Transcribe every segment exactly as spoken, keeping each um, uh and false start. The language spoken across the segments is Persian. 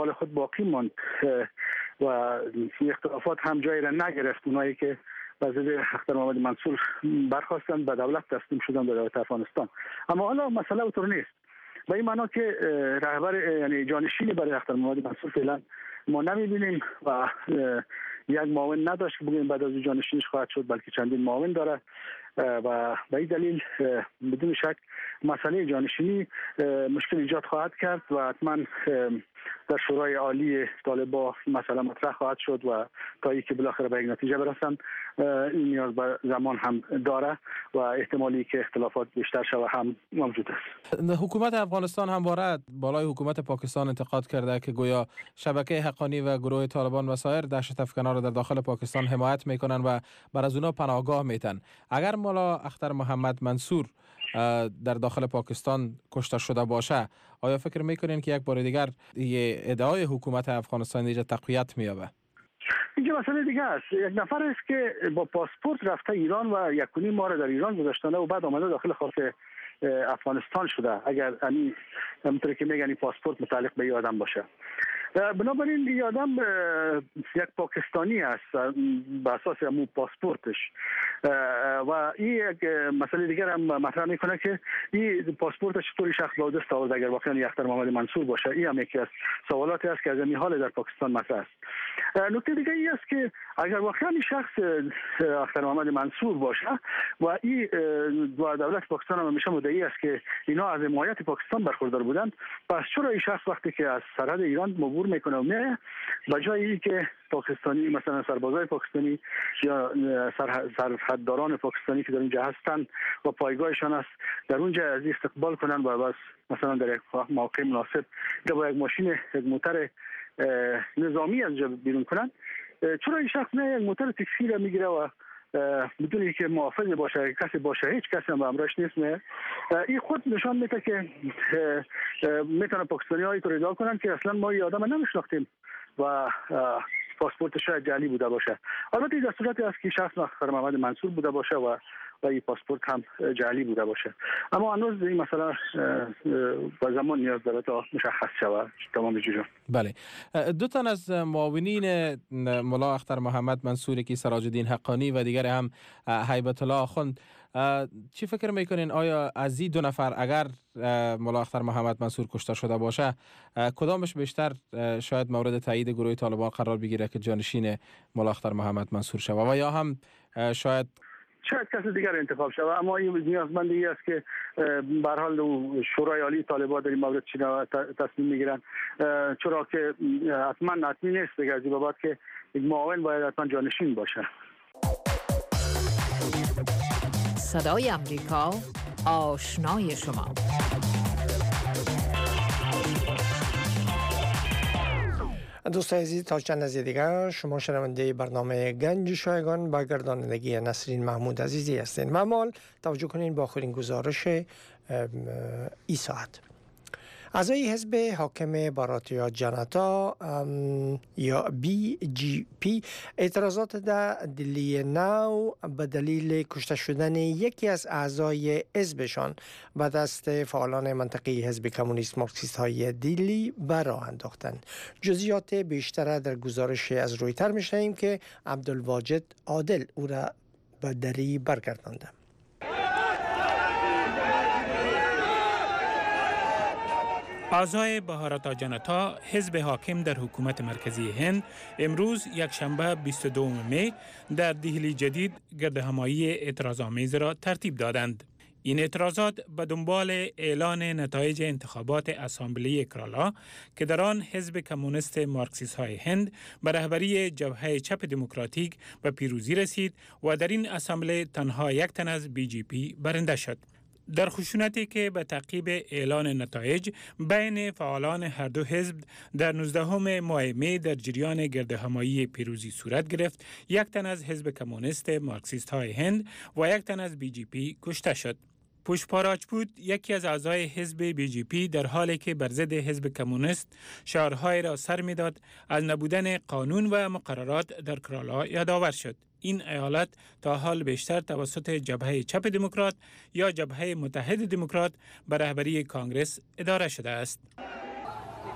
حال خود باقی ماند و اختلافات هم جایی را نگرفت. اونایی که وزیر اختر محمد منصور برخواستند به دولت تسلیم شدن به دولت افغانستان. اما حالا مسئله اونطور نیست، به این معنا که رهبر یعنی جانشینی برای اختر محمد منصور فعلا ما نمیبینیم و یک معاون نداشت که بگوییم بعد از جانشینش خواهد شد، بلکه چندین معاون داره و به این دلیل بدون شک مسئله جانشینی مشکل ایجاد خواهد کرد و حتما در شورای عالی طالبان مسئله مطرح خواهد شد و تا اینکه بالاخره به یک نتیجه برسند این نیاز به زمان هم داره و احتمالی که اختلافات بیشتر شود هم موجود است. حکومت افغانستان همواره بالای حکومت پاکستان انتقاد کرده که گویا شبکه حقانی و گروه طالبان و سایر دهشت افکنان را در داخل پاکستان حمایت میکنن و بر از اونا پناهگاه میتن. اگر مولا اختر محمد منصور در داخل پاکستان کشته شده باشه، آیا فکر میکنین که یک بار دیگر ادعای حکومت افغانستان اینجا تقویت مییابه؟ اینجا مسئله دیگه است. یک نفر است که با پاسپورت رفته ایران و یک و نیم ماه در ایران گذاشتنه و بعد آمده داخل خاک افغانستان شده، اگر یعنی همونطوری که میگن پاسپورت متعلق به این آدم باشه. بنابراین این آدم یک پاکستانی است به اساس همون پاسپورتش و این یک مسئله دیگر هم مطرح میکنه که این پاسپورتش چطوری شخص با دست آورد اگر واقعا اختر محمد منصور باشه. این هم یکی از سوالاتی است که از این حال در پاکستان مطرح است. نکته دیگه این است که اگر واقعا این شخص اختر محمد منصور باشه و این و دولت پاکستان هم همیشه مدعی است که اینا از حمایت پاکستان برخوردار بودند، پس چرا این شخص وقتی که از سرحد ایران عبور میکنه و میه به جایی که پاکستانی مثلا سربازای پاکستانی یا سرحدداران پاکستانی که در اونجا هستند و پایگاهشان است در اونجا از استقبال کنن و بس مثلا در یک موقع مناسب با یک ماشین یک موتر نظامی از جا بیرون کنن، چرا این شخص نه یک موتر تکسی را میگیره و بدون اینکه محافظ باشه کسی باشه هیچ کسی هم امرش نیست؟ نه این خود نشان میده که میتونه پاکستانی هایی تو ادعا کنن که اصلا ما این آدم نمیشناختیم و پاسپورت شاید جعلی بوده باشه. البته این در صورتی است که شخص اختر محمد منصور بوده باشه و و این پاسپورت هم جعلی بوده باشه. اما هنوز این مسئله با زمان نیاز داره تا مشخص شود تمام جوجا. بله، دو تن از معاونین مولا اختر محمد منصوری که سراج الدین حقانی و دیگر هم هیبت الله آخوند، چی فکر میکنین آیا از این دو نفر اگر مولا اختر محمد منصور کشته شده باشه کدامش بیشتر شاید مورد تایید گروه طالبان قرار بگیره که جانشین مولا اختر محمد منصور شود و یا هم شاید شاید کسی دیگر انتخاب شود؟ اما این نیازمندی است که به هر حال شورای عالی طالبان در این مورد چی تصمیم میگیرن، چرا که حتما حتمی نیست دیگه از این بابت که یک معاون باید حتما جانشین باشه. صدای امریکا، آشنای شما. دوستان عزیز، تا چند لحظه دیگر شما شنونده برنامه گنج شایگان با گردانندگی نسرین محمود عزیزی هستین. ممال توجه کنین با آخرین گزارش ای ساعت. اعضای حزب حاکم باراتیا جنتا یا بی جی پی اعتراضات در دلی نو به دلیل کشته شدن یکی از اعضای حزبشان به دست فعالان منطقی حزب کمونیست مارکسیست های دلی به راه انداختند. جزئیات بیشتر در گزارش از رویتر میشنویم که عبدالواجد عادل او را به دری برگردانده. اعضای بهارات جنتا حزب حاکم در حکومت مرکزی هند امروز یک شنبه بیست و دوم می در دهلی جدید گردهمایی اعتراض‌آمیز را ترتیب دادند. این اعتراضات به دنبال اعلان نتایج انتخابات اسامبلی کرالا که در آن حزب کمونیست مارکسیست های هند به رهبری جبهه چپ دموکراتیک به پیروزی رسید و در این اسامبله تنها یک تن از بی جی پی برنده شد. در خشونتی که به تعقیب اعلان نتایج بین فعالان هر دو حزب در نوزدهم ماه می در جریان گردهمایی پیروزی صورت گرفت، یک تن از حزب کمونیست مارکسیست های هند و یک تن از بی جی پی کشته شد. پوشپا راجپوت، یکی از اعضای حزب بی جی پی، در حالی که بر ضد حزب کمونیست شعارهای را سر می‌داد، از نبودن قانون و مقررات در کرالا یادآور شد. این ایالت تا حال بیشتر توسط جبهه چپ دموکرات یا جبهه متحد دموکرات به رهبری کانگرس اداره شده است.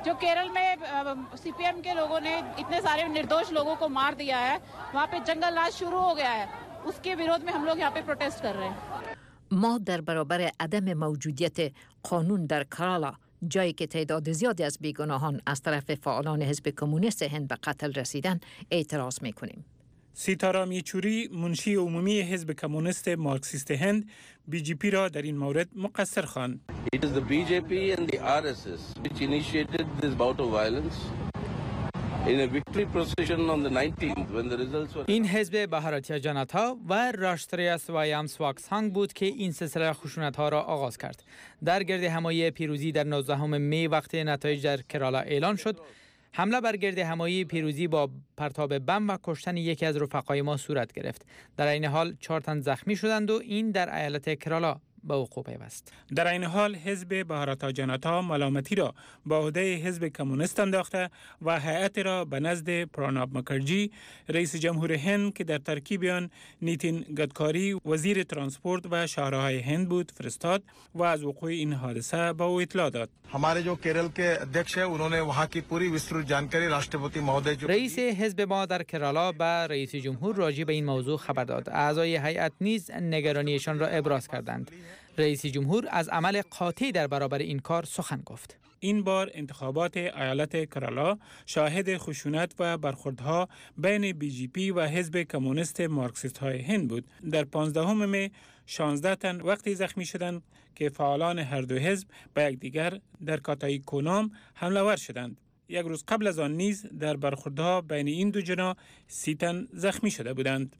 जो केरल में सीपीएम के लोगों ने इतने सारे निर्दोष लोगों को मार दिया है, वहाँ पे जंगल राज शुरू हो गया है, उसके विरोध में हम लोग यहाँ पे प्रोटेस्ट कर रहे हैं. ما در برابر عدم موجودیت قانون در کرالا، جایی که تعداد زیادی از بیگناهان از طرف فعالان حزب کمونیست هند به قتل رسیدن، اعتراض میکنیم. سیتارام یچوری، منشی عمومی حزب کمونیست مارکسیست هند، بی جی پی را در این مورد مقصر خواند. It is the B J P and the R S S which initiated this bout of violence in a victory procession on the nineteenth when the results were. این حزب بهاراتیا جنتا و راشتریه سوایم سواکسانگ بود که این سلسله خشونت‌ها را آغاز کرد. در گرد همایی پیروزی در نوزدهم می وقتی نتایج در کرالا اعلان شد، حمله بر گرد همایی پیروزی با پرتاب بم و کشتن یکی از رفقای ما صورت گرفت. در این حال چهار تن زخمی شدند و این در ایالت کرالا به وقوع پیوست. در این حال حزب بهاراتا جنتا ملامتی را با عهده حزب کمونیست انداخته و هیئت را به نزد پراناب مکرجی رئیس جمهور هند که در ترکیب آن نیتین گدکاری وزیر ترانسپورت و شاهراهای هند بود فرستاد و از وقوع این حادثه به او اطلاع داد. हमारे जो केरल के अध्यक्ष है उन्होंने वहां की पूरी विस्तृत जानकारी राष्ट्रपति महोदय जो رئیس حزب ما در کرالا به رئیس جمهور راجع به این موضوع خبر داد. اعضای هیئت نیز نگرانیشان را ابراز کردند. رئیس جمهور از عمل قاطع در برابر این کار سخن گفت. این بار انتخابات ایالت کرالا شاهد خشونت و برخوردها بین بی جی پی و حزب کمونیست مارکسیست های هند بود. در پانزدهم می شانزده تن وقتی زخمی شدند که فعالان هر دو حزب به یکدیگر در کاتای کونام حمله ور شدند. یک روز قبل از آن نیز در برخوردها بین این دو جنا سی تن زخمی شده بودند.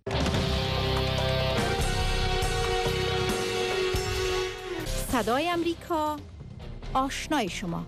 صدای امریکا، آشنای شما.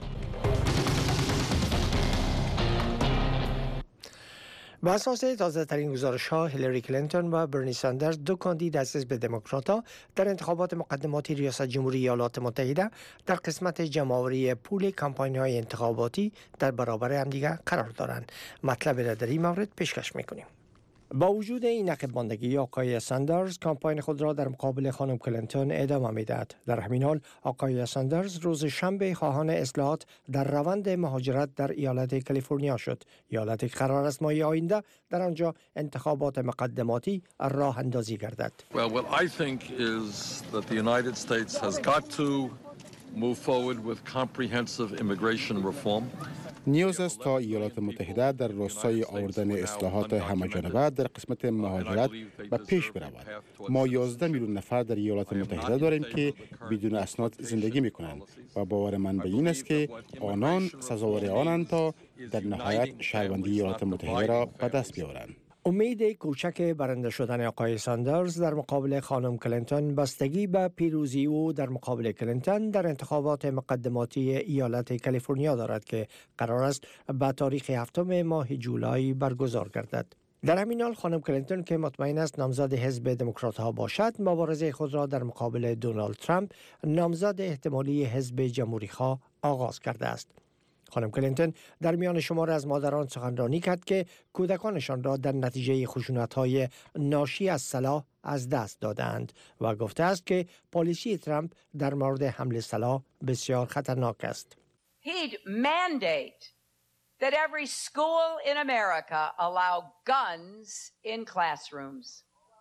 با اساس تازه ترین گزارش ها، هیلاری کلینتون و برنی ساندرز، دو کاندید از حزب دموکرات، در انتخابات مقدماتی ریاست جمهوری ایالات متحده در قسمت جمع‌آوری پول کمپاین های انتخاباتی در برابر همدیگر قرار دارند. مطلب را در این مورد پیشکش میکنیم. با وجود این عقب ماندگی، آقای ساندرز کمپاین خود را در مقابل خانم کلینتون ادامه می‌دهد. در همین حال آقای ساندرز روز شنبه خواهان اصلاحات در روند مهاجرت در ایالت کالیفرنیا شد، ایالتی که قرار است ماه آینده در آنجا انتخابات مقدماتی راه اندازی گردد. Well, what I think is that the United States has got to move forward with comprehensive immigration reform. نیاز است تا ایالات متحده در راستای آوردن اصلاحات همه‌جانبه در قسمت مهاجرت به پیش برود. ما یازده میلیون نفر در ایالات متحده داریم که بدون اسناد زندگی می‌کنند و باور من به این است که آنان سزاوار آنند تا در نهایت شهروندی ایالات متحده را به دست بیاورند. امید کوچک برنده شدن آقای ساندرز در مقابل خانم کلینتون بستگی به پیروزی او در مقابل کلینتون در انتخابات مقدماتی ایالت کالیفرنیا دارد که قرار است به تاریخ هفتم ماه جولای برگزار گردد. در همین حال خانم کلینتون که مطمئن است نامزد حزب دموکرات ها باشد، مبارزه خود را در مقابل دونالد ترامپ نامزد احتمالی حزب جمهوری خواه آغاز کرده است. خانم کلینتون در میان شمار از مادران سخنرانی کرد که کودکانشان را در نتیجه خشونت‌های ناشی از سلاح از دست دادند و گفته است که پالیسی ترامپ در مورد حمل سلاح بسیار خطرناک است. He'd mandate that every school in America allow guns in classrooms.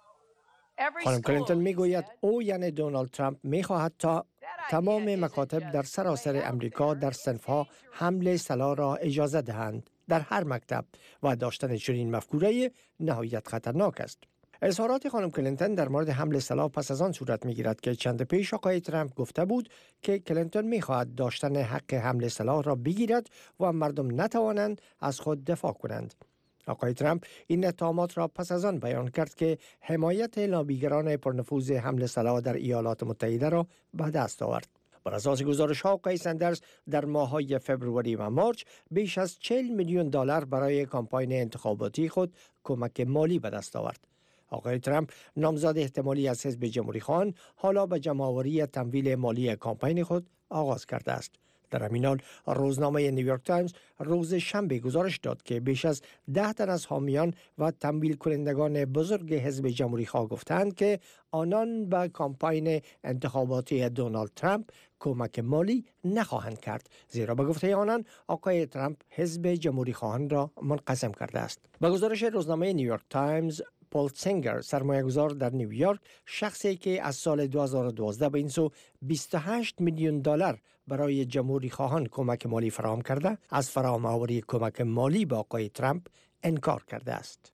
خانم کلینتون میگوید او یعنی دونالد ترامپ میخواهد تا تمام مکاتب در سراسر امریکا در صنفها حمل سلاح را اجازه دهند در هر مکتب و داشتن چنین مفکوره نهایت خطرناک است. اظهارات خانم کلینتون در مورد حمل سلاح پس از آن صورت میگیرد که چند پیش آقای ترامپ گفته بود که کلینتون میخواهد داشتن حق حمل سلاح را بگیرد و مردم نتوانند از خود دفاع کنند. آقای ترامپ این اتهامات را پس از آن بیان کرد که حمایت لابیگران پرنفوذ حمل سلاح در ایالات متحده را به دست آورد. بر اساس گزارش ها، آقای ساندرز در ماه‌های فوریه و مارچ بیش از چهل میلیون دلار برای کمپاین انتخاباتی خود کمک مالی به دست آورد. آقای ترامپ نامزد احتمالی از حزب جمهوری خواهان حالا به جمع‌آوری تمویل مالی کمپاین خود آغاز کرده است. در همین حال روزنامه نیویورک تایمز روز شنبه گزارش داد که بیش از ده تن از حامیان و تمویل کنندگان بزرگ حزب جمهوری خواه گفتند که آنان به کامپاین انتخاباتی دونالد ترامپ کمک مالی نخواهند کرد، زیرا به گفته آنان آقای ترامپ حزب جمهوری خواهان را منقسم کرده است. به گزارش روزنامه نیویورک تایمز، پول سینگر، سرمایه‌گذار در نیویورک، شخصی که از سال دو هزار و دوازده به این سو بیست و هشت میلیون دلار برای جمهوری خواهان کمک مالی فراهم کرده، از فراهم آوری کمک مالی به آقای ترامپ انکار کرده است.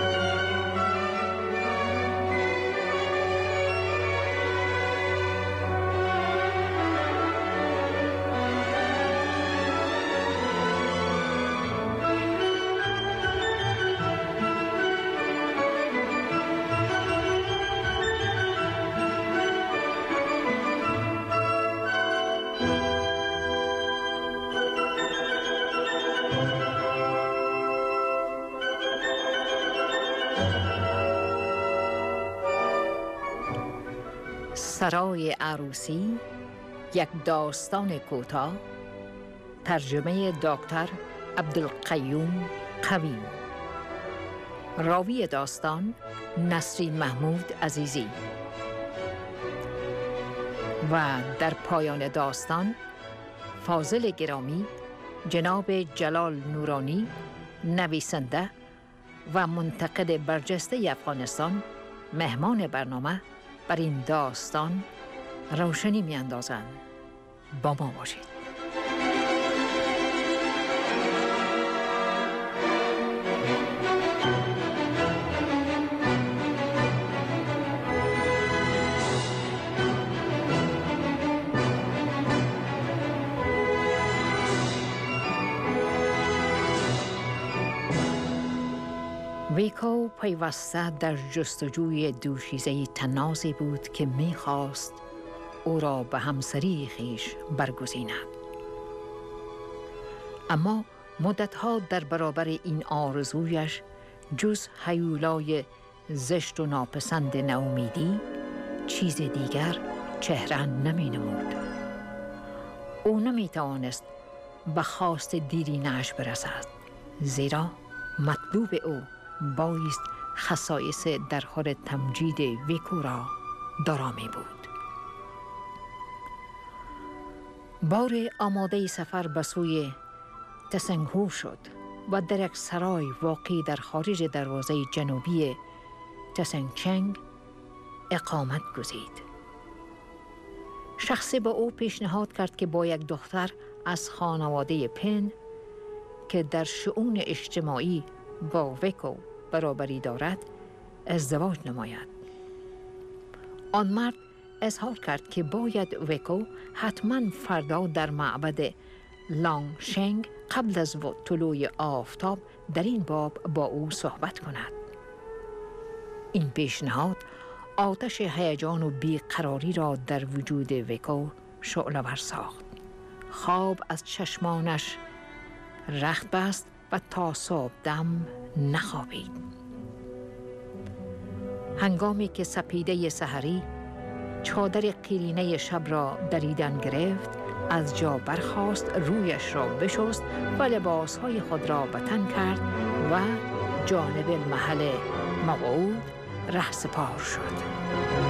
سرای عروسی، یک داستان کوتاه، ترجمه دکتر عبدالقیوم قویم، راوی داستان نسرین محمود عزیزی، و در پایان داستان فاضل گرامی جناب جلال نورانی، نویسنده و منتقد برجسته افغانستان، مهمان برنامه، بر این داستان روشنی می اندازند. با ما باشید. ویکو پیوسته در جستجوی دوشیزه تنازی بود که می‌خواست او را به همسری خویش برگزیند. اما مدتها در برابر این آرزویش جز هیولای زشت و ناپسند ناامیدی چیز دیگر چهره نمی نمود. او نمی توانست به خواست دیرینه‌اش برسد، زیرا مطلوب او بایست خصایص در حال تمجید ویکو را دارا می بود. بار آماده سفر به سوی تسنگهو شد و در یک سرای واقع در خارج دروازه جنوبی تسنگچنگ اقامت گزید. شخصی به او پیشنهاد کرد که با یک دختر از خانواده پن که در شؤون اجتماعی با ویکو برابری دارد ازدواج نماید. آن مرد اظهار کرد که باید ویکو حتما فردا در معبد لانگشنگ قبل از طلوع آفتاب در این باب با او صحبت کند. این پیشنهاد آتش هیجان و بیقراری را در وجود ویکو شعله‌ور ساخت. خواب از چشمانش رخت بست و تا صبح دم نخوابید. هنگامی که سپیده سحری چادر قیرینه شب را دریدن گرفت، از جا برخاست، رویش را بشست و لباسهای خود را به تن کرد و جانب محل موعود رهسپار شد.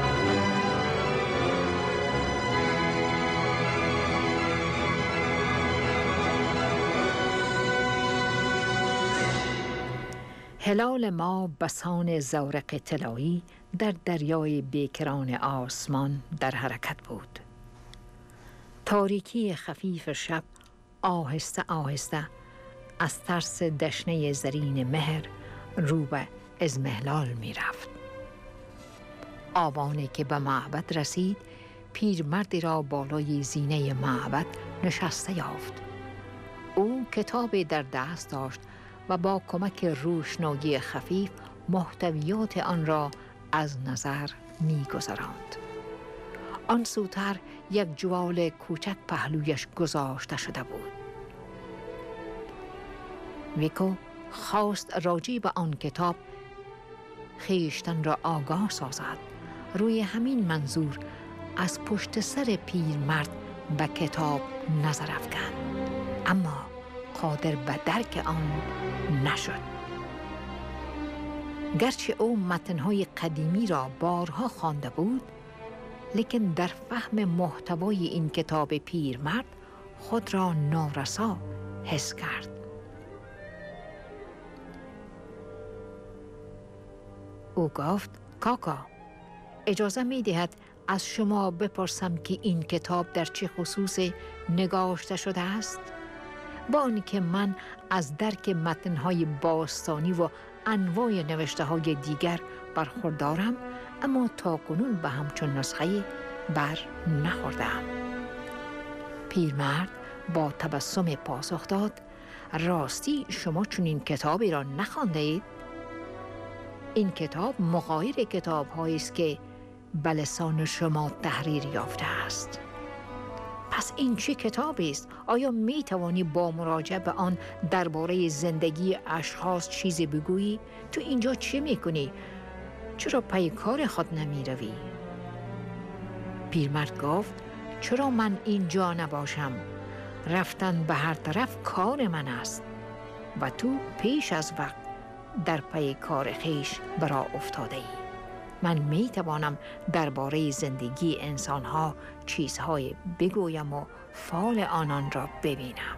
هلال ما بسان زورق طلایی در دریای بیکران آسمان در حرکت بود. تاریکی خفیف شب آهسته آهسته از ترس دشنه زرین مهر رو به ازمهلال می رفت. آوانی که به معبد رسید، پیرمردی را بالای زینه معبد نشسته یافت. او کتابی در دست داشت و با کمک روشنایی خفیف محتویات آن را از نظر می گذراند. آن سوتر یک جوال کوچک پهلویش گذاشته شده بود. ویکو خواست راجع به آن کتاب خویشتن را آگاه سازد. روی همین منظور از پشت سر پیرمرد به کتاب نظر افکند، اما قادر به درک آن نشد. گرچه او متن‌های قدیمی را بارها خوانده بود، لیکن در فهم محتوای این کتاب پیرمرد خود را نارسا حس کرد. او گفت: کاکا، اجازه می دهد از شما بپرسم که این کتاب در چه خصوصی نگاشته شده است؟ با آنکه من از درک متن‌های باستانی و انواع نوشته‌های دیگر برخوردارم، اما تاکنون به همچون نسخه بر نخوردم. پیرمرد با تبسم پاسخ داد: راستی شما چون این کتابی را نخوانده اید؟ این کتاب مغایر کتاب هایی است که به لسان شما تحریر یافته است. پس این چه کتابی است؟ آیا می توانی با مراجعه به آن درباره زندگی اشخاص چیزی بگویی؟ تو اینجا چی می کنی؟ چرا پی کار خود نمی روی؟ پیرمرد گفت: چرا من اینجا نباشم؟ رفتن به هر طرف کار من است و تو پیش از وقت در پی کار خیش برا افتاده ای. من می توانم درباره زندگی انسانها چیزهای بگویم و فال آنان را ببینم.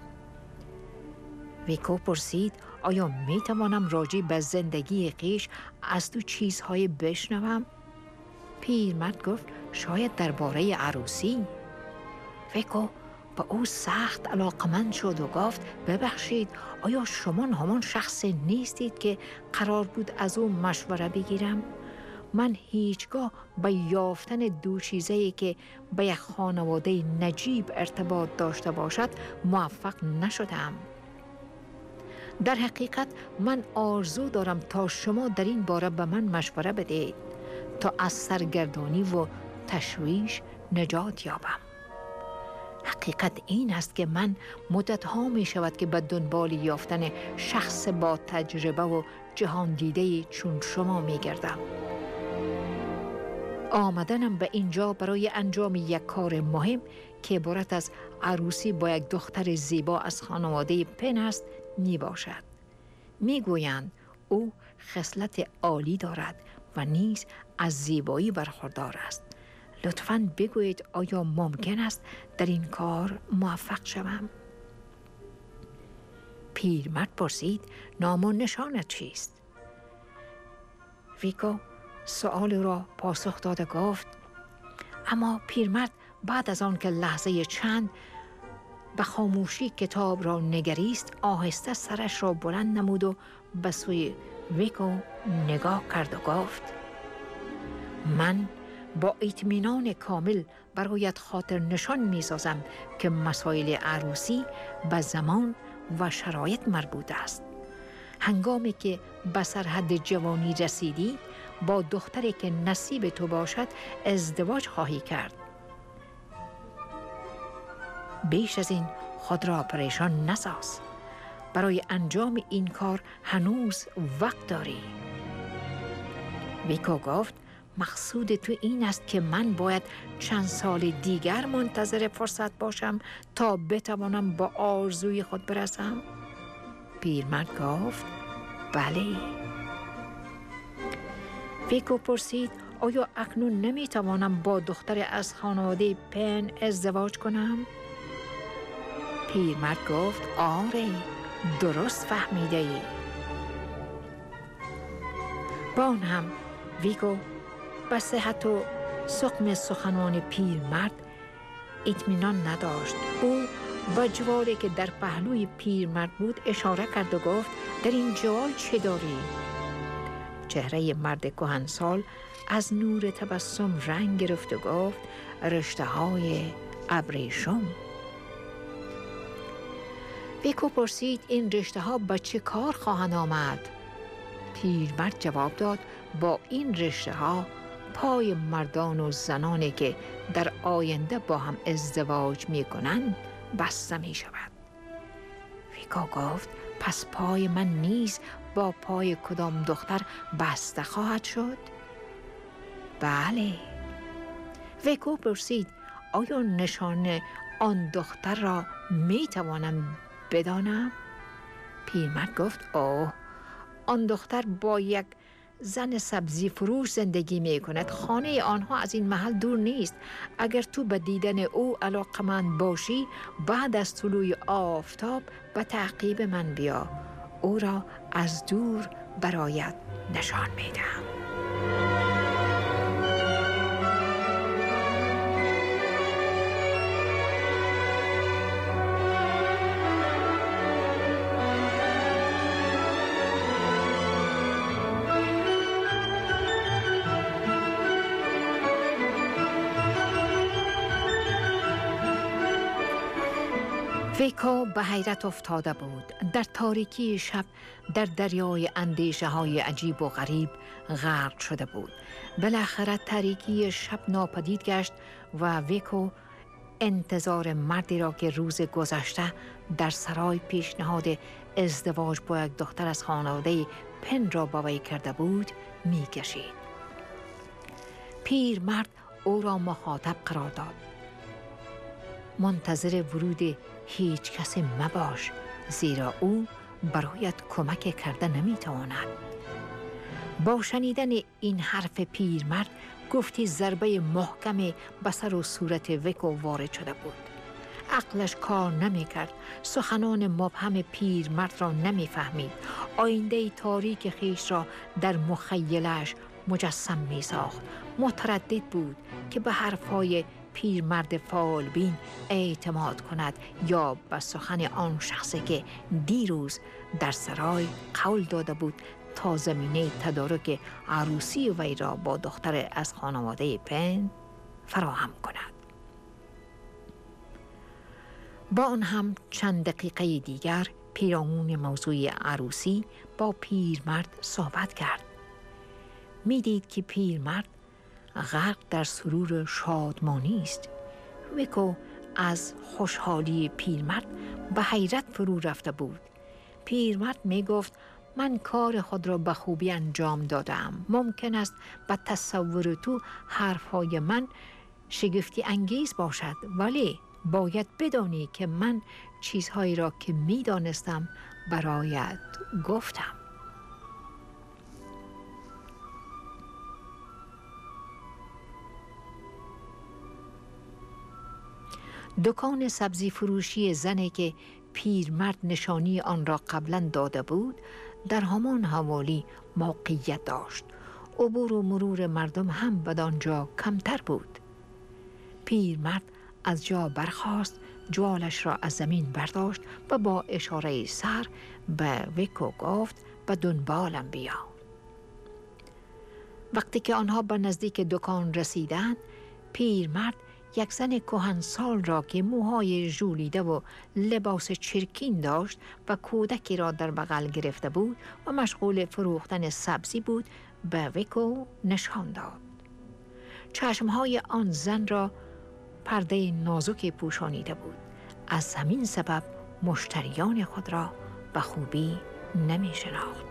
ویکو پرسید: آیا می توانم راجع به زندگی خیش از تو چیزهای بشنوم؟ پیرمرد گفت: شاید درباره عروسی. ویکو با او سخت علاقمند شد و گفت: ببخشید، آیا شما همان شخص نیستید که قرار بود از او مشوره بگیرم؟ من هیچگاه به یافتن دو چیزی که به یک خانواده نجیب ارتباط داشته باشد موفق نشدم. در حقیقت من آرزو دارم تا شما در این باره به من مشوره بدهید تا از سرگردانی و تشویش نجات یابم. حقیقت این است که من مدت‌ها می شود که به دنبال یافتن شخص با تجربه و جهان دیده چون شما می گردم. آمدنم به اینجا برای انجام یک کار مهم که عبارت از عروسی با یک دختر زیبا از خانواده پن است می باشد. می گویند او خصلت عالی دارد و نیز از زیبایی برخوردار است. لطفاً بگویید آیا ممکن است در این کار موفق شوم؟ پیرمرد پرسید: نام و نشانت چیست؟ ویکو سؤال را پاسخ داده گفت: اما پیرمرد بعد از آن که لحظه چند به خاموشی کتاب را نگریست، آهسته سرش را بلند نمود و به سوی ویکو نگاه کرد و گفت: من با اطمینان کامل برایت خاطر نشان می سازم که مسائل عروسی به زمان و شرایط مربوط است. هنگامی که به سرحد جوانی رسیدی، با دختری که نصیب تو باشد ازدواج خواهی کرد. بیش از این خود را پریشان نساز. برای انجام این کار هنوز وقت داری. ویکو گفت: مقصود تو این است که من باید چند سال دیگر منتظر فرصت باشم تا بتوانم با آرزوی خود برسم؟ پیرمرد گفت: بله. ویکو پرسید: آیا اکنون نمیتوانم با دختر از خانواده پن ازدواج کنم؟ پیرمرد گفت: آره، درست فهمیده ای. با آن هم ویکو به صحت و سقم سخنان پیرمرد اطمینان نداشت. او با جواری که در پهلوی پیرمرد بود اشاره کرد و گفت: در این جوال چه داری؟ چهره مرد کهنسال از نور تبسم رنگ گرفت و گفت: رشته های ابریشم. ویکو پرسید: این رشته ها به چه کار خواهند آمد؟ پیرمرد جواب داد: با این رشته ها پای مردان و زنانی که در آینده با هم ازدواج می کنند بسته می شود. ویکو گفت: پس پای من نیز با پای کدام دختر بسته خواهد شد؟ بله. ویکو پرسید: آیا نشان آن دختر را می توانم بدانم؟ پیرمرد گفت اوه، آن دختر با یک زن سبزی فروش زندگی می کند. خانه آنها از این محل دور نیست. اگر تو به دیدن او علاقمند باشی، بعد از طلوع آفتاب به تعقیب من بیا. او را از دور برایت نشان می دهم. ویکو به حیرت افتاده بود. در تاریکی شب در دریای اندیشه های عجیب و غریب غرق شده بود. بالاخره تاریکی شب ناپدید گشت و ویکو انتظار مردی را که روز گذشته در سرای پیشنهاد ازدواج با یک دختر از خانواده پن را با وی کرده بود می کشید. پیر مرد او را مخاطب قرار داد. منتظر ورود هیچ کسی مباش، زیرا او برایت کمک کرده نمیتواند. با شنیدن این حرف پیرمرد گفتی ضربه محکم به سر و صورت ویکو وارد شده بود. عقلش کار نمیکرد. سخنان مبهم پیرمرد را نمیفهمید. آینده تاریک خیش را در مخیلش مجسم میساخت. متردد بود که به حرفای پیرمرد فالبین اعتماد کند یا به سخن آن شخصی که دیروز در سرای قول داده بود تا زمینه تدارک عروسی وی را با دختر از خانواده پن فراهم کند. با آن هم چند دقیقه دیگر پیرامون موضوع عروسی با پیرمرد صحبت کرد. می دید که پیرمرد غرق در سرور شادمانی است. ویکو از خوشحالی پیرمرد به حیرت فرو رفته بود. پیرمرد می گفت من کار خود را به خوبی انجام دادم. ممکن است به تصور تو حرفهای من شگفتی انگیز باشد، ولی باید بدانی که من چیزهایی را که می دانستم برایت گفتم. دکان سبزی فروشی زنی که پیرمرد نشانی آن را قبلا داده بود در همان حوالی موقعیت داشت. عبور و مرور مردم هم بدانجا کمتر بود. پیرمرد از جا برخاست، جوالش را از زمین برداشت و با اشاره سر به ویکو گفت به دنبالم بیا. وقتی که آنها به نزدیک دکان رسیدند، پیرمرد یک زن کهنسال را که موهای ژولیده و لباس چرکین داشت و کودکی را در بغل گرفته بود و مشغول فروختن سبزی بود به ویکو نشان داد. چشمهای آن زن را پرده نازکی پوشانیده بود. از همین سبب مشتریان خود را به خوبی نمی شناخت.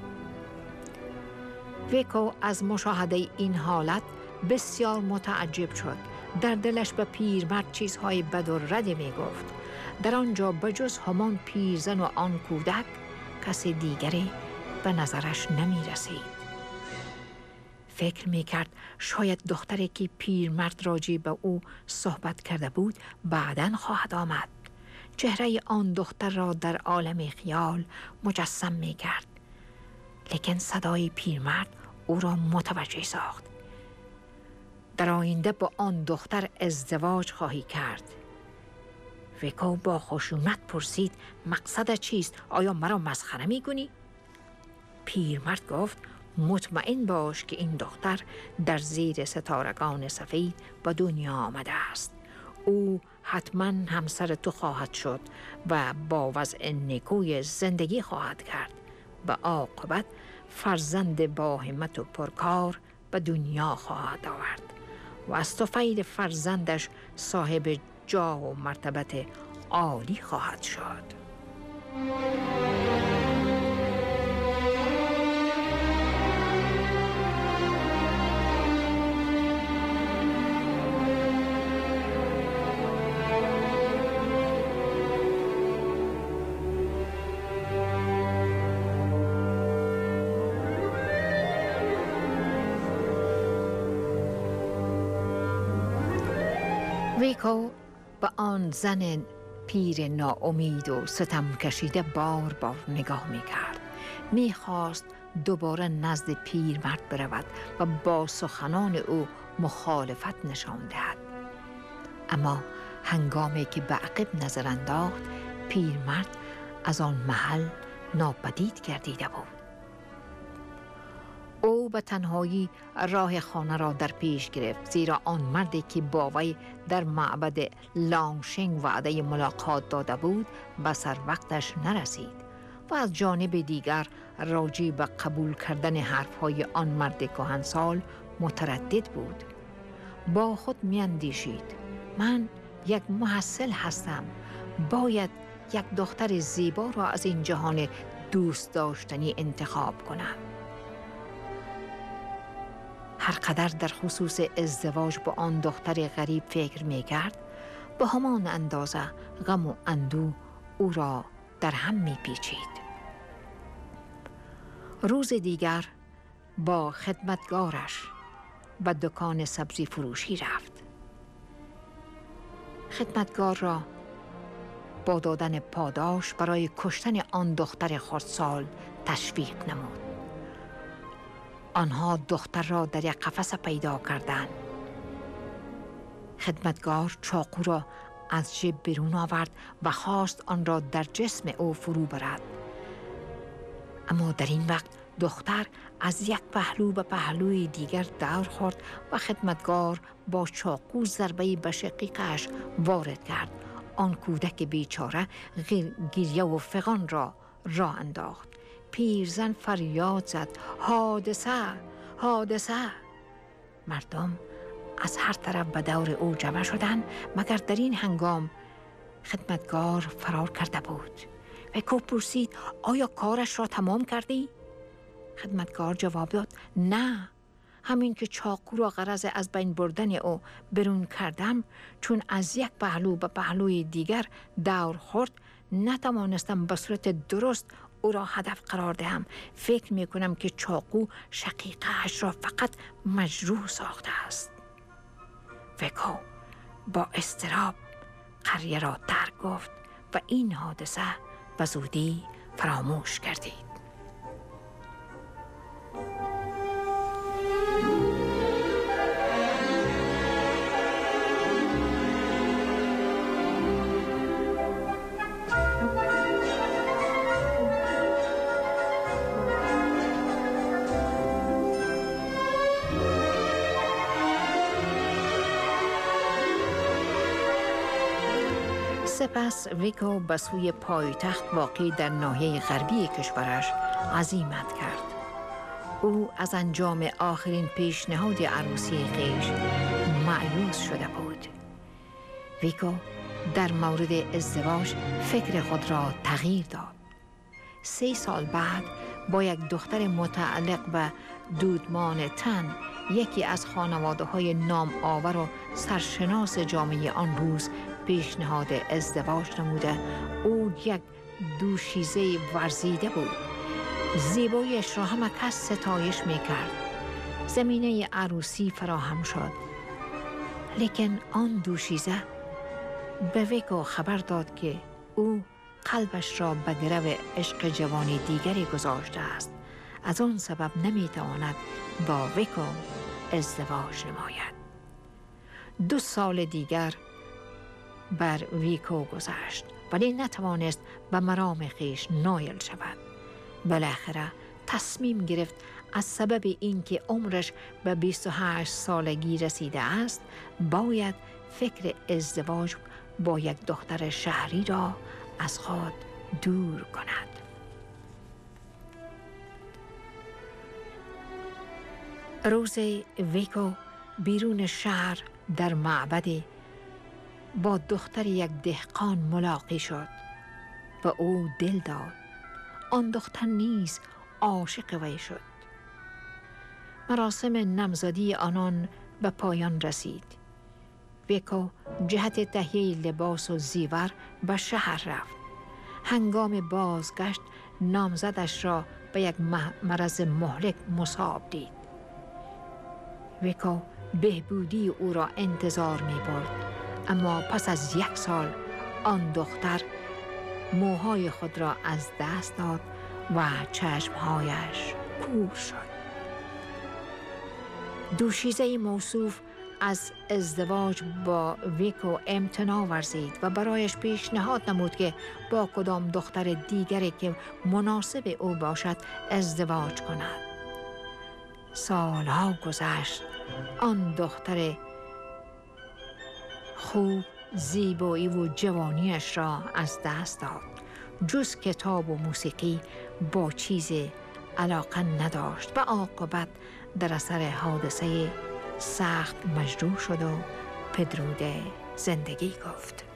ویکو از مشاهده این حالت بسیار متعجب شد. در دلش به پیرمرد چیزهای بد و رد می گفت. در آنجا بجز همان پیرزن و آن کودک کسی دیگری به نظرش نمی رسید. فکر می کرد شاید دختری که پیرمرد راجع به او صحبت کرده بود بعداً خواهد آمد. چهره آن دختر را در عالم خیال مجسم می کرد. لیکن صدای پیرمرد او را متوجه ساخت. در آینده با آن دختر ازدواج خواهی کرد. ویکو با خشونت پرسید مقصد چیست؟ آیا مرا مسخره می کنی؟ پیرمرد گفت مطمئن باش که این دختر در زیر ستارگان سفید به دنیا آمده است. او حتما همسر تو خواهد شد و با وضع نیکوی زندگی خواهد کرد. به عاقبت فرزند با همت و پرکار به دنیا خواهد آورد و از طفیل فرزندش صاحب جاه و مرتبت عالی خواهد شد. ویکو به آن زن پیر ناامید و ستم کشیده بار بار نگاه می کرد. می خواست دوباره نزد پیر مرد برود و با سخنان او مخالفت نشان دهد. اما هنگامی که به عقب نظر انداخت، پیر مرد از آن محل ناپدید گردیده بود. او به تنهایی راه خانه را در پیش گرفت، زیرا آن مردی که با وی در معبد لانگشنگ وعده ملاقات داده بود به سر وقتش نرسید و از جانب دیگر راجع به قبول کردن حرفهای آن مرد کهنسال متردد بود. با خود میاندیشید: من یک محصل هستم، باید یک دختر زیبا را از این جهان دوست داشتنی انتخاب کنم. هر قدر در خصوص ازدواج با آن دختر غریب فکر می کرد، به همان اندازه غم و اندوه او را در هم می پیچید. روز دیگر با خدمتگارش به دکان سبزی فروشی رفت. خدمتگار را با دادن پاداش برای کشتن آن دختر خردسال تشویق نمود. آنها دختر را در یک قفس پیدا کردند. خدمتگار چاقو را از جیب بیرون آورد و خواست آن را در جسم او فرو برد. اما در این وقت دختر از یک پهلو به پهلوی دیگر دور خورد و خدمتگار با چاقو ضربه‌ای به شقیقش وارد کرد. آن کودک بیچاره گریه و فغان را راه انداخت. پیرزن فریاد زد: حادثه، حادثه! مردم از هر طرف به دور او جمع شدند، مگر در این هنگام خدمتگار فرار کرده بود. ویکو پرسید: آیا کارش را تمام کردی؟ خدمتگار جواب داد: نه، همین که چاقو را غرض از بین بردن او برون کردم، چون از یک پهلو به پهلوی دیگر دور خورد، نتوانستم به صورت درست او را هدف قرار دهم. فکر می کنم که چاقو شقیقه‌اش را فقط مجروح ساخته است. ویکو با اضطراب قریه را ترک گفت و این حادثه به زودی فراموش کردید. سپس ویکو به سوی پایتخت واقع در ناحیه غربی کشورش عزیمت کرد. او از انجام آخرین پیشنهاد عروسی خویش مایوس شده بود. ویکو در مورد ازدواج فکر خود را تغییر داد. سه سال بعد با یک دختر متعلق به دودمان تن، یکی از خانواده های نام آور و سرشناس جامعه آن روز، پیشنهاد ازدواج نموده. او یک دوشیزه ورزیده بود. زیباییش را همه کس ستایش میکرد. زمینه عروسی فراهم شد. لیکن آن دوشیزه به ویکو خبر داد که او قلبش را به گرو عشق جوانی دیگری گذاشته است. از آن سبب نمیتواند با ویکو ازدواج نماید. دو سال دیگر بر ویکو گذشت، ولی نتوانست به مرام خویش نایل شود. بالاخره تصمیم گرفت از سبب اینکه عمرش به بیست و هشت سالگی رسیده است، باید فکر ازدواج با یک دختر شهری را از خود دور کند. روز ویکو بیرون شهر در معبد با دختر یک دهقان ملاقات شد و او دل داد. آن دختر نیز عاشق وی شد. مراسم نامزدی آنان به پایان رسید. ویکو جهت تهیه لباس و زیور به شهر رفت. هنگام بازگشت نامزدش را به یک مرض مهلک مصاب دید. ویکو بهبودی او را انتظار می برد، اما پس از یک سال آن دختر موهای خود را از دست داد و چشمهایش کور شد. دوشیزه موصوف از ازدواج با ویکو امتناع ورزید و برایش پیشنهاد نمود که با کدام دختر دیگری که مناسب او باشد ازدواج کند. سالها گذشت. آن دختر خوب زیبایی و جوانیش را از دست داد. جز کتاب و موسیقی با چیز علاقه نداشت و عاقبت در اثر حادثه سخت مجروح شد و پدروده زندگی گفت.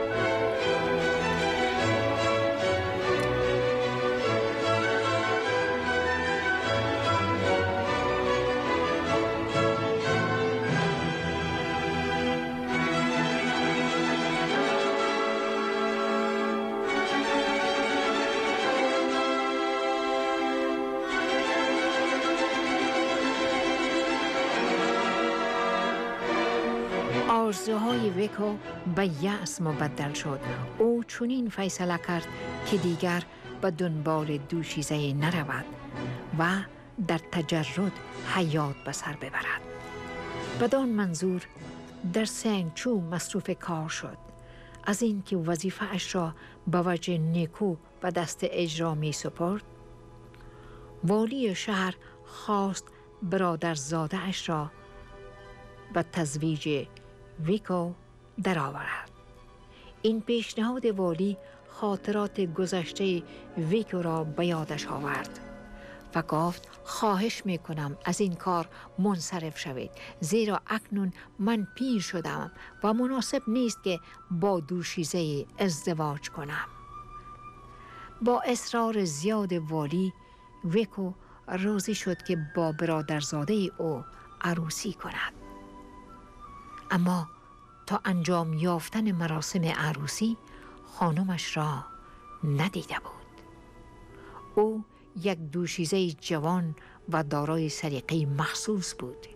آرزوهای ویکو به یأس مبدل شد. او چنین فیصله کرد که دیگر به دنبال دوشیزه نرود و در تجرد حیات به سر ببرد. بدان منظور در سنگچو مصروف کار شد. از اینکه وظیفه اش را به وجه نیکو به دست اجرا می سپرد، والی شهر خواست برادرزاده اش را به تزویج ویکو درآورد. این پیشنهاد والی خاطرات گذشته ویکو را به یادش آورد و گفت خواهش میکنم از این کار منصرف شوید، زیرا اکنون من پیر شدم و مناسب نیست که با دوشیزه ازدواج کنم. با اصرار زیاد والی ویکو راضی شد که با برادرزاده او عروسی کند. اما تا انجام یافتن مراسم عروسی خانمش را ندیده بود. او یک دوشیزه جوان و دارای سلیقه مخصوص بود.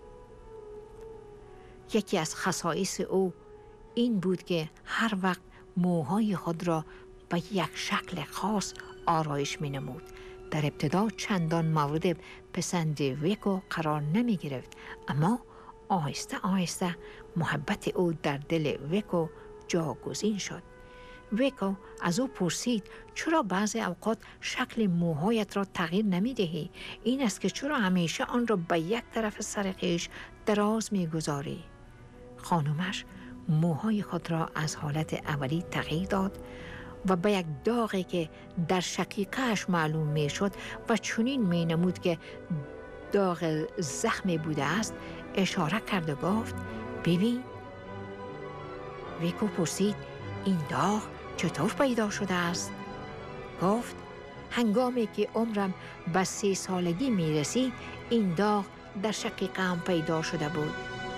یکی از خصایص او این بود که هر وقت موهای خود را به یک شکل خاص آرایش می نمود. در ابتدا چندان مورد پسند ویکو قرار نمی گرفت، اما آهسته آهسته محبت او در دل ویکو جاگزین شد. ویکو از او پرسید چرا بعضی اوقات شکل موهایت را تغییر نمی دهی؟ این است که چرا همیشه آن را به یک طرف سر خویش دراز می گذاری؟ خانمش موهای خود را از حالت اولی تغییر داد و به یک داغی که در شقیقه‌اش معلوم می شد و چنین می نمود که داغ زخمی بوده است اشاره کرد و گفت ببین. ویکو پرسید این داغ چطور پیدا شده است؟ گفت هنگامی که عمرم به سی سالگی می رسید این داغ در شقیقه‌ام پیدا شده بود.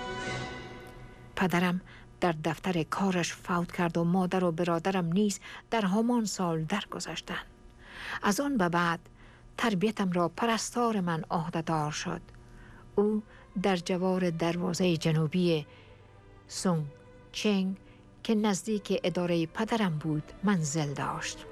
پدرم در دفتر کارش فوت کرد و مادر و برادرم نیز در همان سال درگذشتند. از آن به بعد تربیتم را پرستار من عهده‌دار شد. او در جوار دروازه جنوبی سونگ چنگ که نزدیک اداره پدرم بود منزل داشت.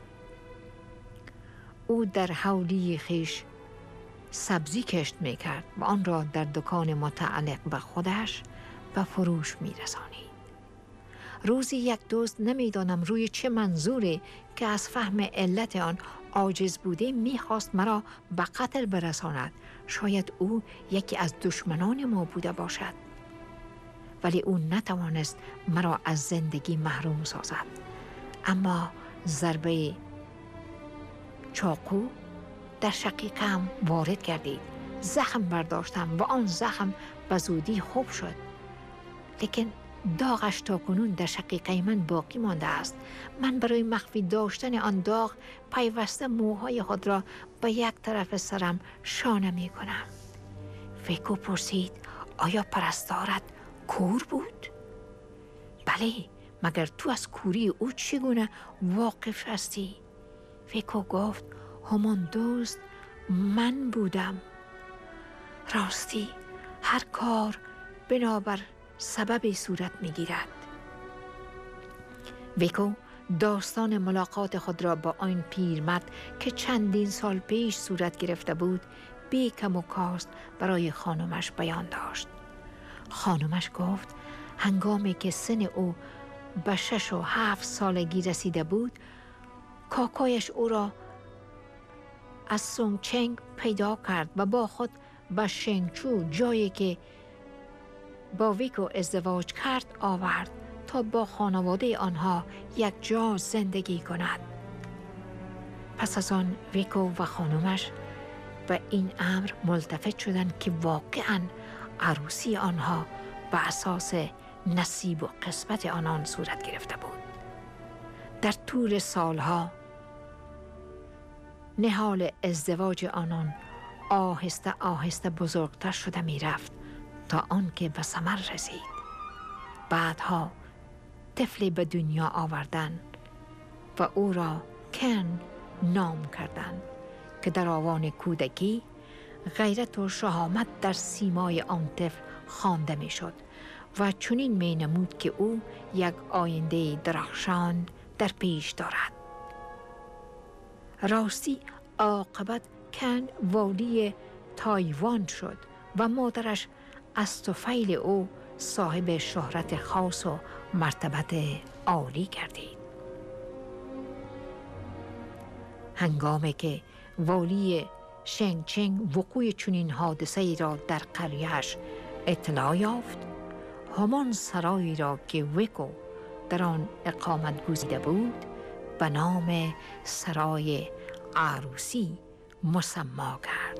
او در حولی خیش سبزی کشت می کرد و آن را در دکان متعلق به خودش به فروش می رسانید. روزی یک دوست نمیدانم روی چه منظوری که از فهم علت آن عاجز بوده میخواست مرا به قتل برساند. شاید او یکی از دشمنان ما بوده باشد، ولی او نتوانست مرا از زندگی محروم سازد. اما ضربه چاقو در شقیقه‌ام وارد گردید. زخم برداشتم و آن زخم به زودی خوب شد، لیکن داغش تا کنون در شقیقه من باقی مانده است. من برای مخفی داشتن آن داغ پیوسته موهای خود را به یک طرف سرم شانه می کنم. ویکو پرسید آیا پرستارت کور بود؟ بله، مگر تو از کوری او چگونه واقف هستی؟ ویکو گفت همان دوست من بودم. راستی هر کار بنابر سببی صورت می گیرد. ویکو داستان ملاقات خود را با آن پیرمرد که چندین سال پیش صورت گرفته بود بی کم و کاست برای خانمش بیان داشت. خانمش گفت هنگامی که سن او به شش و هفت سالگی رسیده بود، کاکایش او را از سونگچنگ پیدا کرد و با خود به شنگچو، جایی که با ویکو ازدواج کرد، آورد تا با خانواده آنها یک جا زندگی کند. پس از آن ویکو و خانمش به این امر ملتفت شدند که واقعاً عروسی آنها به اساس نصیب و قسمت آنان صورت گرفته بود. در طول سالها نهال ازدواج آنان آهسته آهسته بزرگتر شده می رفت تا آنکه به ثمر رسید. بعدها طفلی به دنیا آوردن و او را کن نام کردند که در آوان کودکی غیرت و شهامت در سیمای آن طفل خوانده می شد و چنین می نمود که او یک آینده درخشان در پیش دارد. راستی عاقبت کن والی تایوان شد و مادرش از طفیل او صاحب شهرت خاص و مرتبت عالی گردید. هنگامی که والی شنگچنگ وقوع چنین حادثه‌ای را در قریه‌اش اطلاع یافت، همان سرایی را که ویکو در آن اقامت گزیده بود به نام سرای عروسی مسما کرد.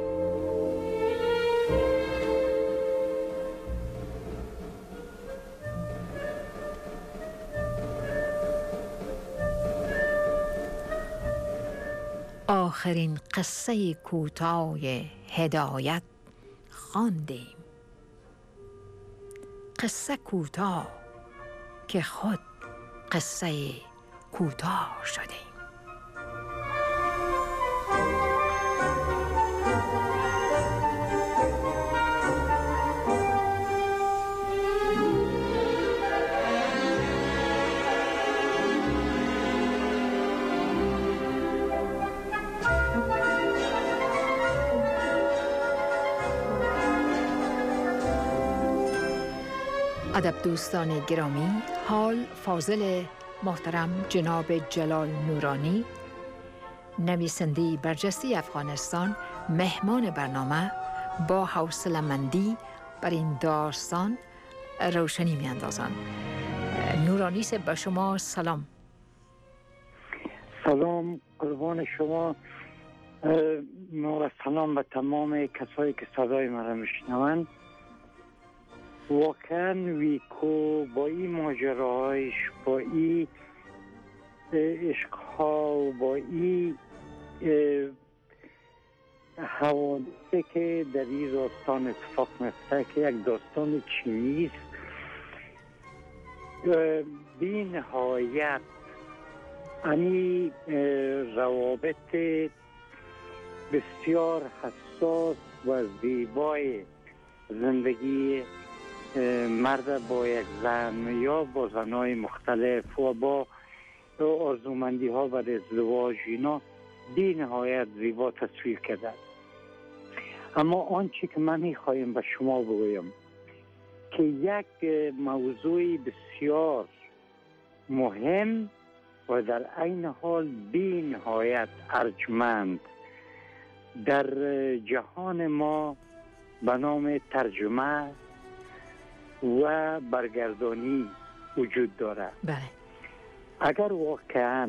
آخرین قصه کوتاه هدایت خواندیم. قصه کوتاه که خود قصه کوتاه شدیم. ادب دوستان گرامی، حال فاضل محترم جناب جلال نورانی، نویسنده برجسته افغانستان، مهمان برنامه، با حوصله‌مندی بر این داستان روشنی می‌اندازند. نورانی سے به شما سلام. سلام، قربان شما. ما سلام به تمام کسایی که صدای مرا میشنوند. واقعا ویکو با این ماجرایش، با این عشقها و با این حوادثی که در این داستان اتفاق میفته که یک داستان چینی است، بی نهایت این روابط بسیار حساس و زیبای زندگی مرد با یک زن یا با زنهای مختلف و با آرزومندی ها و ازدواج، اینا بی نهایت زیبا تصویر کرده. اما آنچه که من میخوایم به شما بگویم که یک موضوع بسیار مهم و در عین حال بی نهایت ارجمند در جهان ما به نام ترجمه و برگردانی وجود دارد. بله. اگر واقعا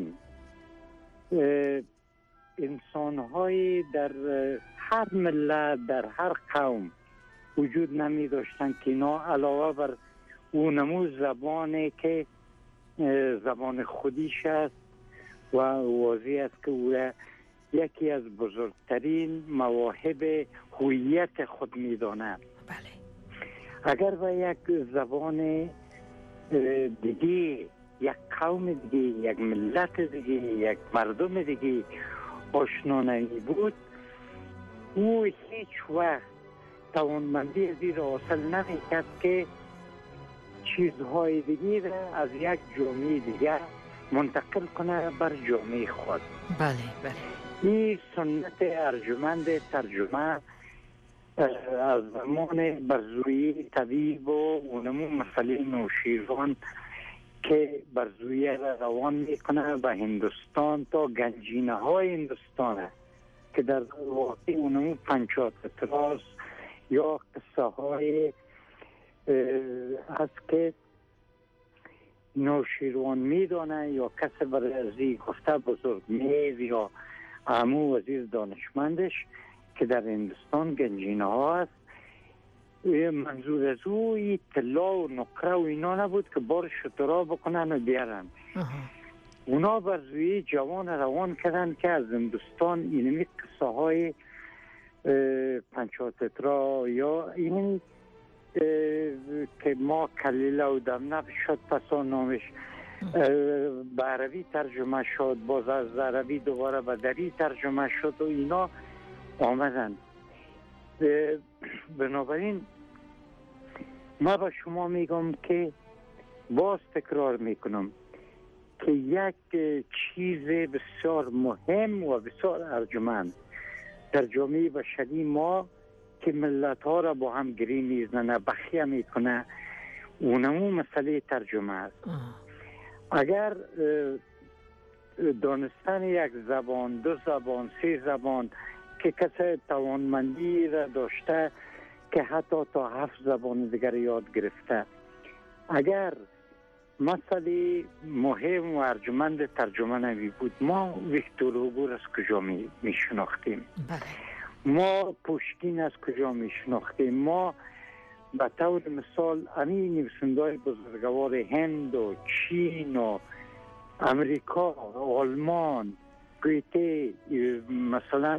انسان‌های در هر ملت، در هر قوم وجود نمی داشتن که اینا علاوه بر اون نموز زبانی که زبان خودیش است و واضح است که او یکی از بزرگترین مواهب هویت خود می داند. بله. اگر به یک زبان دیگه، یک قوم دیگه، یک ملت دیگه، یک مردم دیگه آشنا نمی بود، او هیچ وقت توانمندی از این را حاصل نمی کرد که چیزهای دیگه را از یک جامعه دیگر منتقل کنه بر جامعه خود. بله بله. این سنت ارجمند ترجمه از زمان برزویی طبیب و اونمو مسئله نوشیروان که برزویی را روان میکنه به هندوستان تا گنجینه های هندوستانه که در واقع اونمو پنچات تراس یا قصه های هست که نوشیروان میدانه یا کسی برزی گفته بزرگ میز یا عمو وزیر دانشمندش که در هندوستان گنجینه ها هست. منظور از او طلا و نقره و اینا نبود که بار شترا بکنن و بیارن. اونا برزوی جوان روان کردن که از هندوستان اینمی قصه های پنچاتترا یا اینمی که ما کلیله و دم نفس شد پسا نامش به عربی ترجمه شد، باز از عربی دوباره به دری ترجمه شد و اینا آمدن. بنابراین ما به شما میگم که باز تکرار میکنم که یک چیز بسیار مهم و بسیار ارجمند در جامعه بشری ما که ملت ها را با هم گری میزنه بخیه میکنه اونمو مسئله ترجمه است. اگر دانستن یک زبان، دو زبان، سه زبان که کسی توانمندی را داشته که حتی تا هفت زبان دیگر یاد گرفته، اگر مسئله مهم و ارجمند ترجمه نمی بود ما ویکتور هوگو را از کجا می, می شناختیم؟ ما پوشکین از کجا می شناختیم؟ ما به طور مثال همین نویسنده‌های بزرگوار هند و چین و امریکا و آلمان، گویته، مثلا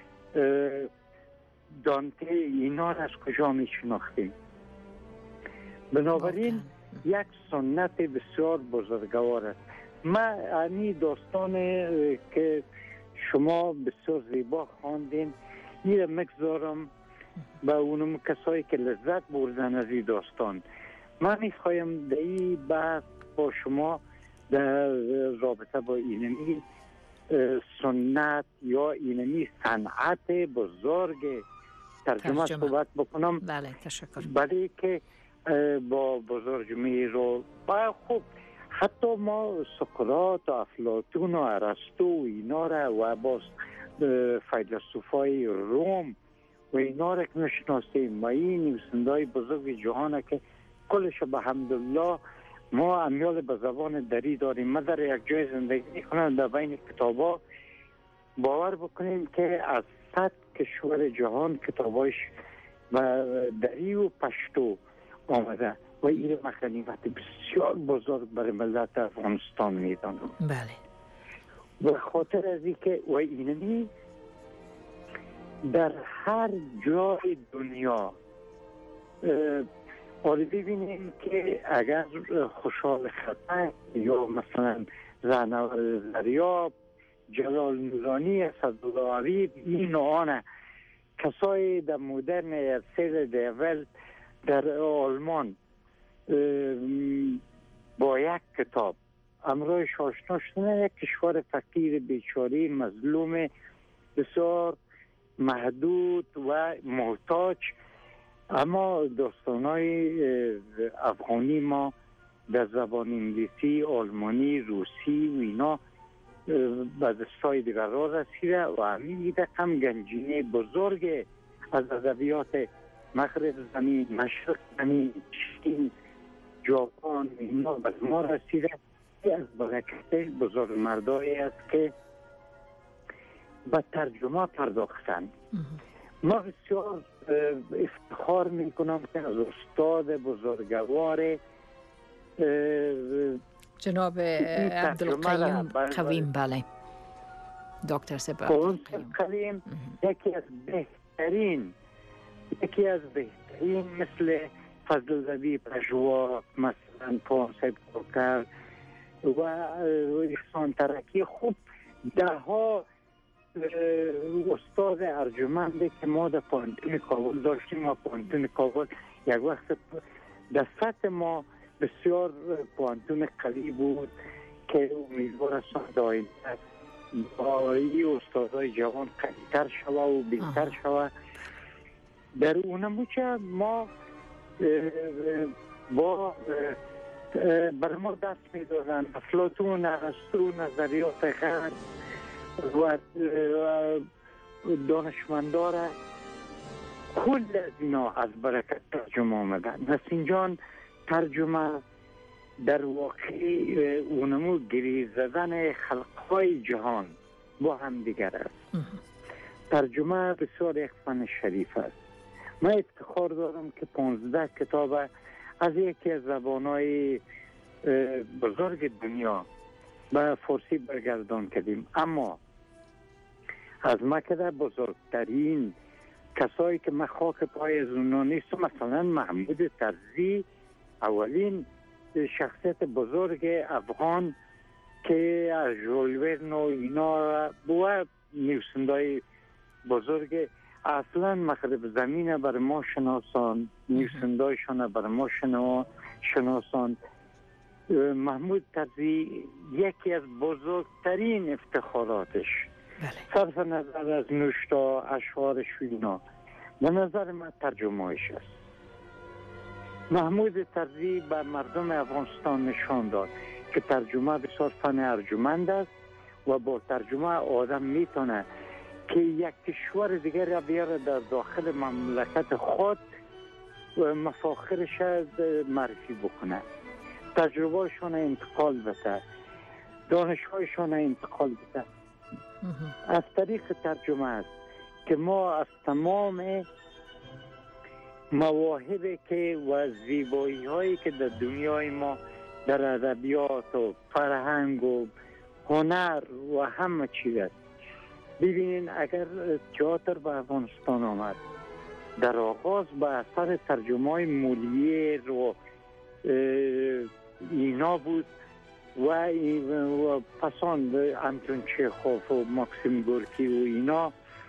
دانته، اینا را از کجا می شناختیم؟ بنابراین یک سنت بسیار بزرگوار است. من همین داستان که شما بسیار زیبا خواندین این مگذارم به اونم کسایی که لذت بردن از این داستان. من میخوایم در این بحث با شما در رابطه با اینمی سنت یا اینمی صنعت بزرگ ترجمه صحبت بکنم. بله تشکر. برای که با بزرگمی رو با خوب حتی ما سقراط و افلاطون و ارسطو و اینا را و باز فیلسوفای روم و اینا را که نشناسیم و این نویسنده‌های بزرگ جهانه که کلش به حمدالله ما امیال به زبان دری داریم. ما در یک جای زندگی میکنم در بین کتابا باور بکنیم که از صد کشور جهان کتابایش و دری و پشتو آمده و این مخنیمت بسیار بزرگ برای ملت افغانستان میدانم. بله. و خاطر از این که و اینمی در هر جای دنیا آره ببینیم که اگر خوشحال خطک یا مثلا زنور زریاب، جلال نورانی، اسدالله عریب، این و آن کسای در مدرن ارسل دیول در آلمان با یک کتاب امروز آشنا شدن، یک کشور فقیر بیچاره مظلوم بسیار محدود و محتاج، اما داستانهای افغانی ما در زبان انگلیسی، آلمانی، روسی و اینا به دستای دیگر را رسیده و همین هم گنجینه بزرگ از ادبیات مغرب زمین، مشرق زمین، چین، ژاپن اینا به ما رسیده. از برکت بزرگ مردایی است که به ترجمه پرداختن. ما بسیار افتخار میکنم که از استاد بزرگوار جناب عبدالقیوم قویم، بله دکتر سبا قویم، یکی از بهترین یکی از بهترین مثل فضل ربی پژواک، مثلا پانسب کوکر و احسان ترکی، خوب ده ها استاد ارجمنده که ما در پانتون کابل داشتیم و پانتون کابل یک وقت در سطح ما بسیار پوانتون قوی بود که امیدوار هستم داینده با این استادای جوان قوی‌تر شوه و بهتر شوه. در اونموچه ما با بر ما دست میدادن افلاطون، ارسطو، نظریات غرب و دانشمندان، کل از اینا از برکت ترجمه آمدن. نسیم جان ترجمه در واقع اونمو گریز زدن خلقهای جهان با هم دیگر است. ترجمه بسیار یک فن شریف است. من افتخار دارم که پانزده کتاب از یکی از زبانهای بزرگ دنیا به فارسی برگردان کردیم، اما از مکه بزرگترین کسایی که من خاک پای از اونا نیستم، مثلا محمود طرزی اولین شخصیت بزرگ افغان که از ژول ورن و اینا و نویسنده‌های بزرگ اصلا مغرب زمین بر ما شناسان، نویسنده‌هایشان بر ما شناسان. محمود طرزی یکی از بزرگترین افتخاراتش صرف نظر از نوشتا اشعارش و اینا به نظر من ترجمه‌اش است. محمود طرزی به مردم افغانستان نشان داد که ترجمه بسیار فن ارجمند است و با ترجمه آدم میتونه که یک کشور دیگر را بیاره در داخل مملکت خود و مفاخرش معرفی بکنه، تجربهشون انتقال بده، دانشهایشون انتقال بده. از طریق ترجمه است که ما از تمام مواهبی که و زیبایی هایی که در دنیای ما در ادبیات و فرهنگ و هنر و همه چیز است. ببینین اگر تئاتر به افغانستان آمد در آغاز به اثر ترجمه های مولیر و اینا بود و, و پسان انتون چیخوف و ماکسیم گورکی و اینا،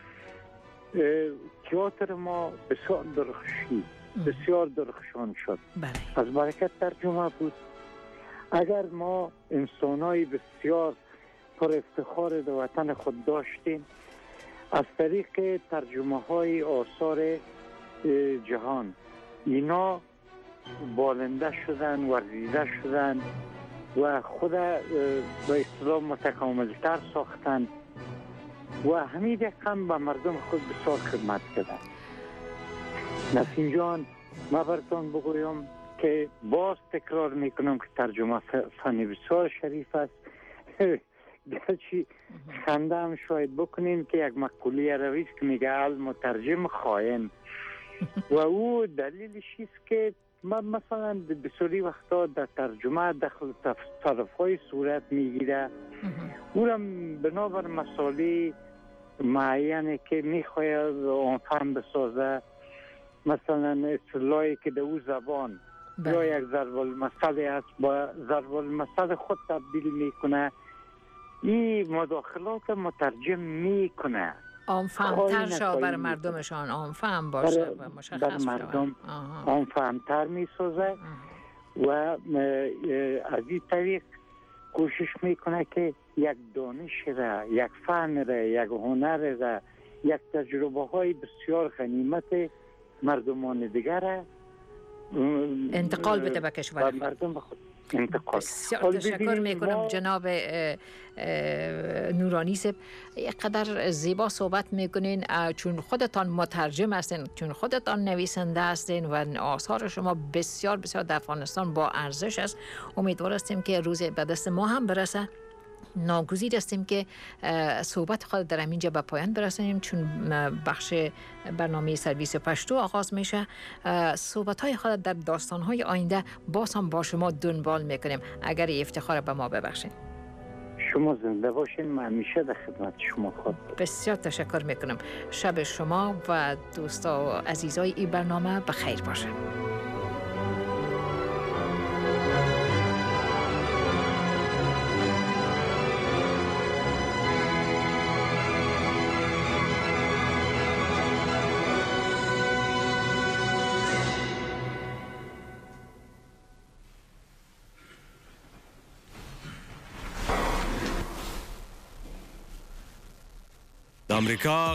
تئاتر ما بسیار درخشید، بسیار درخشان شد. بله. از برکت ترجمه بود. اگر ما انسانای بسیار پر افتخار در وطن خود داشتیم، از طریق ترجمه های آثار جهان اینا بالنده شدن، ورزیده شدن و خود به اصطلاح متکاملتر ساختن و همین رقم به مردم خود بسیار خدمت کردن. نسیم جان، من براتون بگویم که باز تکرار میکنم که ترجمه فن بسیار شریف است. گرچه خنده هم شاید بکنین که یک مقوله عربی که میگه المترجم خائن و او دلیلش است که مثلا بسیاری وقتا در ترجمه دخل طرف های صورت میگیره، او را بنابر مسائل معینه که میخواید آن فهم بسازه، مثلا اصطلاحی که در او زبان یا یک ضرب المثل است با ضرب المثل خود تبدیل میکنه. این مداخلات مترجم میکنه آن فهمتر شا بر مردمشان، آن فهم باشه و مشخص بر مردم آن فهمتر میسازه و از این طریق کوشش میکنه که یک دانش را، یک فن را، یک هنر را، یک تجربه های بسیار غنیمت مردمان دیگر را انتقال بده به کشور مردم خود. انتقال. بسیار تشکر میکنم جناب نورانی صاحب، یک قدر زیبا صحبت میکنین، چون خودتان مترجم هستین، چون خودتان نویسنده هستین و آثار شما بسیار بسیار در افغانستان با ارزش است. امیدوار هستیم که روزی به دست ما هم برسه. ناگزیر هستیم که صحبت خود در اینجا به پایان برسانیم، چون بخش برنامه سرویس پشتو آغاز میشه. صحبت های خود در داستان های آینده باز هم با شما دنبال میکنیم، اگر افتخار به ما ببخشید. شما زنده باشین، من همیشه در خدمت شما خود. بسیار تشکر میکنم. شب شما و دوستا و عزیزای این برنامه بخیر باشه. امریکا